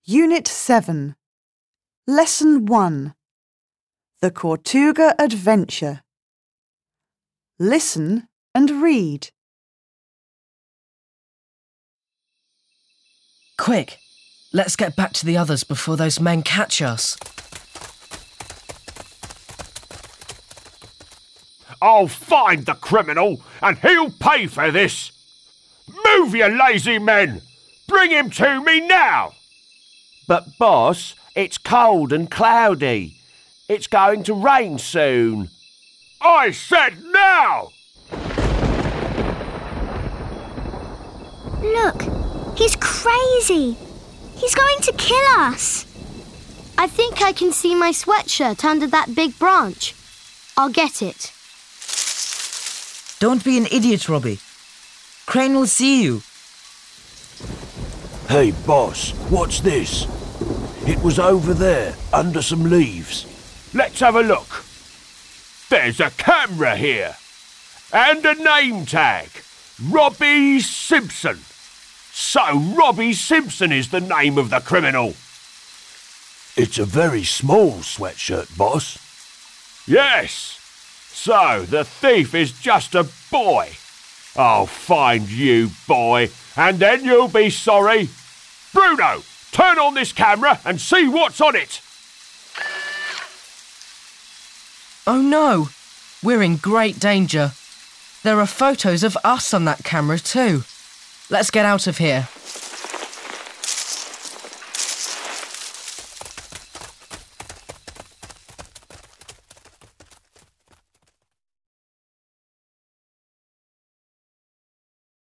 Unit 7. Lesson 1. The Tortuga Adventure. Listen and read. Quick, let's get back to the others before those men catch us. I'll find the criminal and he'll pay for this. Move, you lazy men! Bring him to me now! But, boss, it's cold and cloudy. It's going to rain soon. I said now! Look, he's crazy. He's going to kill us. I think I can see my sweatshirt under that big branch. I'll get it. Don't be an idiot, Robbie. Crane will see you. Hey, boss, what's this? It was over there, under some leaves. Let's have a look. There's a camera here. And a name tag. Robbie Simpson. So Robbie Simpson is the name of the criminal. It's a very small sweatshirt, boss. Yes. So the thief is just a boy. I'll find you, boy, and then you'll be sorry. Bruno, turn on this camera and see what's on it. Oh no, we're in great danger. There are photos of us on that camera too. Let's get out of here.